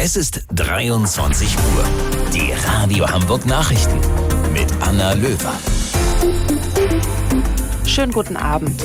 Es ist 23 Uhr. Die Radio Hamburg Nachrichten mit Anna Löwer. Schönen guten Abend.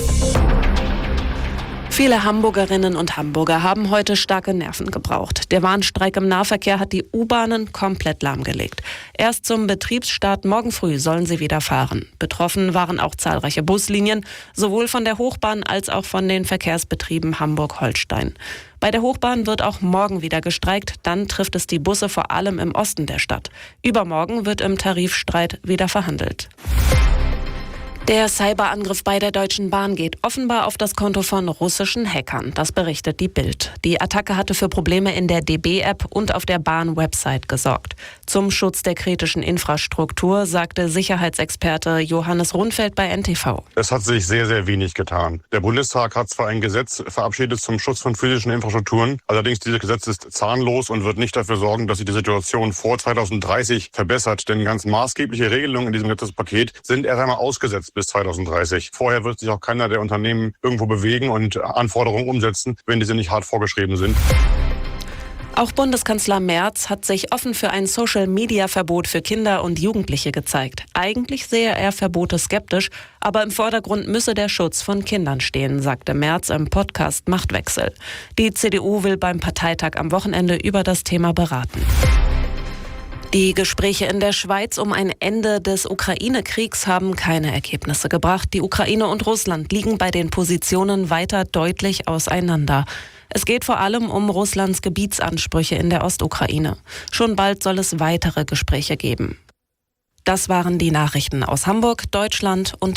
Viele Hamburgerinnen und Hamburger haben heute starke Nerven gebraucht. Der Warnstreik im Nahverkehr hat die U-Bahnen komplett lahmgelegt. Erst zum Betriebsstart morgen früh sollen sie wieder fahren. Betroffen waren auch zahlreiche Buslinien, sowohl von der Hochbahn als auch von den Verkehrsbetrieben Hamburg-Holstein. Bei der Hochbahn wird auch morgen wieder gestreikt, dann trifft es die Busse vor allem im Osten der Stadt. Übermorgen wird im Tarifstreit wieder verhandelt. Der Cyberangriff bei der Deutschen Bahn geht offenbar auf das Konto von russischen Hackern. Das berichtet die Bild. Die Attacke hatte für Probleme in der DB-App und auf der Bahn-Website gesorgt. Zum Schutz der kritischen Infrastruktur sagte Sicherheitsexperte Johannes Rundfeld bei NTV. Es hat sich sehr, sehr wenig getan. Der Bundestag hat zwar ein Gesetz verabschiedet zum Schutz von physischen Infrastrukturen, allerdings dieses Gesetz ist zahnlos und wird nicht dafür sorgen, dass sich die Situation vor 2030 verbessert. Denn ganz maßgebliche Regelungen in diesem Gesetzespaket sind erst einmal ausgesetzt bis 2030. Vorher wird sich auch keiner der Unternehmen irgendwo bewegen und Anforderungen umsetzen, wenn diese nicht hart vorgeschrieben sind. Auch Bundeskanzler Merz hat sich offen für ein Social-Media-Verbot für Kinder und Jugendliche gezeigt. Eigentlich sehe er Verbote skeptisch, aber im Vordergrund müsse der Schutz von Kindern stehen, sagte Merz im Podcast Machtwechsel. Die CDU will beim Parteitag am Wochenende über das Thema beraten. Die Gespräche in der Schweiz um ein Ende des Ukraine-Kriegs haben keine Ergebnisse gebracht. Die Ukraine und Russland liegen bei den Positionen weiter deutlich auseinander. Es geht vor allem um Russlands Gebietsansprüche in der Ostukraine. Schon bald soll es weitere Gespräche geben. Das waren die Nachrichten aus Hamburg, Deutschland und